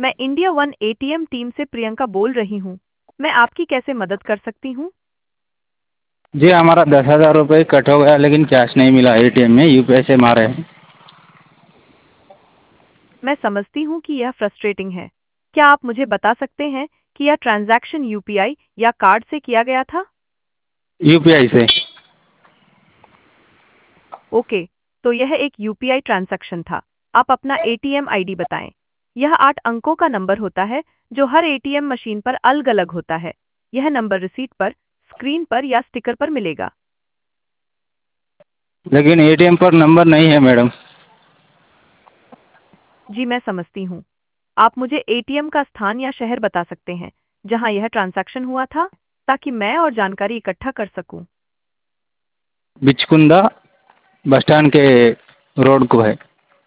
मैं India One ATM team से प्रियंका बोल रही हूँ। मैं आपकी कैसे मदद कर सकती हूँ? जी हमारा 10,000 रुपये कट हो गया लेकिन कैश नहीं मिला एटीएम में यूपीआई से मारे हैं। मैं समझती हूँ कि यह फ्रस्ट्रेटिंग है। क्या आप मुझे बता सकते हैं कि यह ट्रांजैक्शन यूपीआई या कार्ड से किया गया था? यूपीआई से। ओके, तो यह एक यूपीआई ट्रांजैक्शन था। आप अपना एटीएम आईडी बताएं। यह 8 अंकों का नंबर होता है जो हर एटीएम मशीन पर अलग-अलग होता है। यह नंबर रिसीट पर, स्क्रीन पर या स्टिकर पर मिलेगा। लेकिन एटीएम पर नंबर नहीं है मैडम। जी, मैं समझती हूँ। आप मुझे एटीएम का स्थान या शहर बता सकते हैं जहां यह ट्रांजैक्शन हुआ था, ताकि मैं और जानकारी इकट्ठा कर सकूं। बिचकुंदा बस स्टैंड के रोड को है।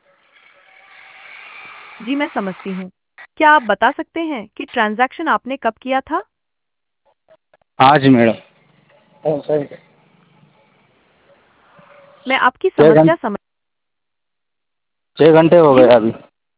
जी, मैं समझती हूँ। क्या आप बता सकते हैं कि ट्रांजैक्शन आपने कब किया था? आज मैडम। सही। मैं आपकी छः समस्या घंटे समझ 6 घंटे हो जी, गए अभी।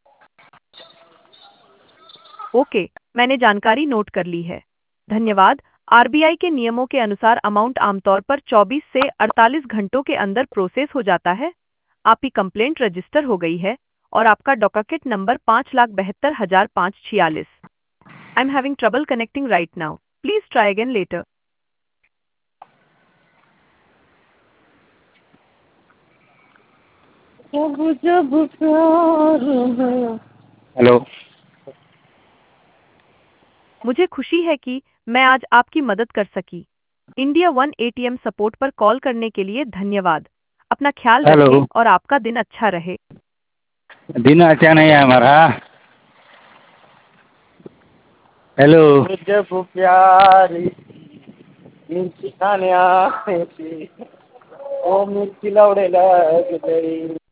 ओके, मैंने जानकारी नोट कर ली है। धन्यवाद। आरबीआई के नियमों के अनुसार अमाउंट आमतौर पर 24 से 48 घंटों के अंदर प्रोसेस हो जाता है। आपकी कंप्लेंट रजिस्टर हो गई है और आपका docket number 5,72,546। I am having trouble connecting right now. Please try again later. जब जब प्यार है। हेलो। मुझे खुशी है कि मैं आज आपकी मदद कर सकी। इंडिया वन एटीएम सपोर्ट पर कॉल करने के लिए धन्यवाद। अपना ख्याल रखें हेलो। और आपका दिन अच्छा रहे। दिन अच्छा नहीं है हमारा। हेलो। जब प्यार मिर्ची खाने आते थे ओ मिर्ची लवड़े लग गई।